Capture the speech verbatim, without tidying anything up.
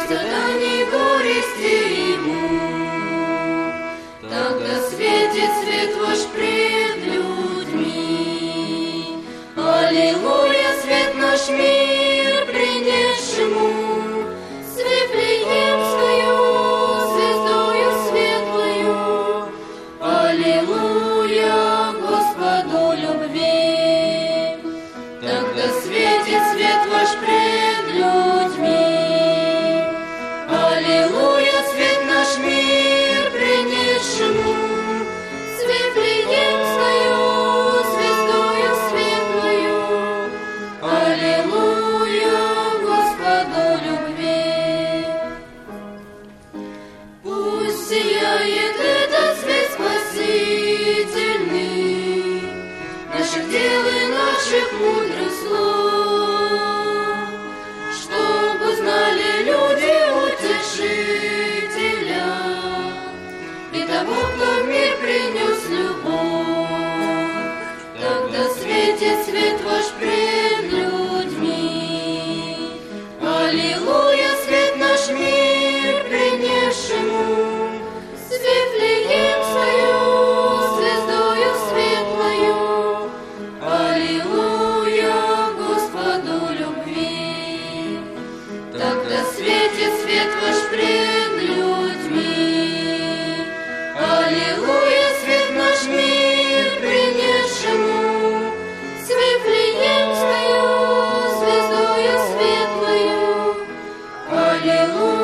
страданий, горести и мук. Тогда светит свет ваш пред людьми. Аллилуйя, свет наш мир принесшему, с Вифлеемскою звездою светлою. Аллилуйя, Господу любви. Тогда светит свет ваш пред людьми. Аллилуйя, свет наш мир принесшему, с Вифлеемскою звездою светлою. Аллилуйя, Господу любви. Пусть сияет этот свет спасительный наших дел и наших мудрых слов, чтобы знали люди утешителя и того, кто в мир принес любовь. Тогда светит свет ваш пред людьми. Аллилуйя, свет наш мир принесшему, с Вифлеемскою звездою светлою. Аллилуйя, Господу любви. Тогда светит свет ваш пред людьми. Аллилуйя, свет наш мир принесшему, с Вифлеемскою звездою светлою. Аллилуйя.